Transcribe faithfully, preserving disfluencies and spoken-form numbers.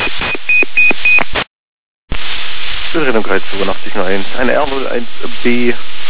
Betriebung drei zwei null acht null eins, eine R null eins B